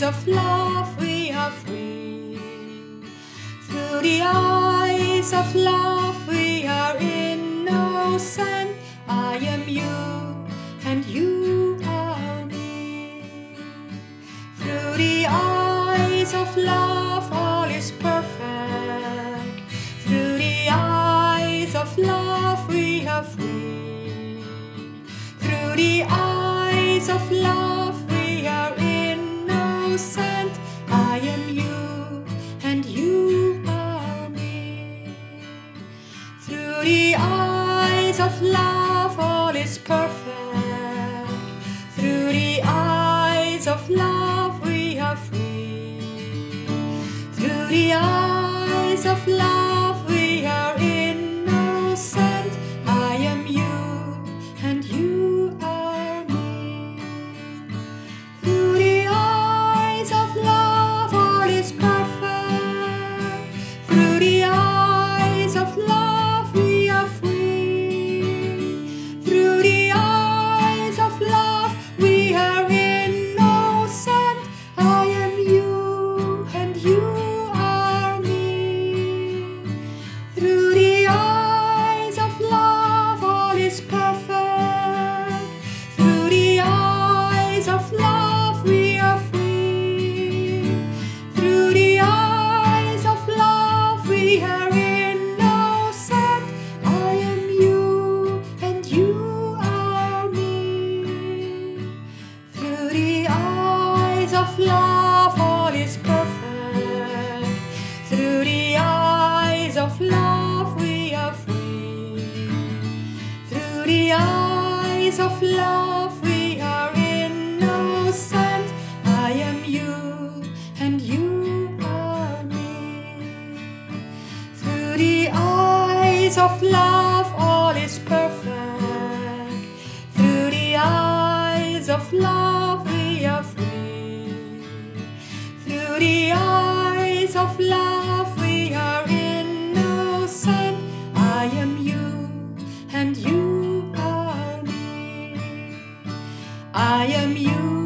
of love we are free. Through the eyes of love we are innocent. I am you and you are me. Through the eyes of love all is perfect. Through the eyes of love we are free. Through the eyes of love we are innocent. I am you and you are me. Through the eyes of love all is perfect. Through the eyes of love we are free. Through the eyes of love we are innocent. I am you and you are me. Through the eyes of love all is perfect. Through the eyes of love we are free. Through the eyes of love we are innocent. I am you and you are me. Through the eyes of love all is perfect. Through the eyes of love we are free. Through the eyes of love we are innocent. I am you and you are me. Through the eyes of love all is perfect. Through the eyes of love we are free. Through the eyes of love we are innocent. I am you and you are me. Through the eyes of love all is perfect. Through the eyes of love we are free. Through the eyes of love we are innocent. I am you and you are me. I am you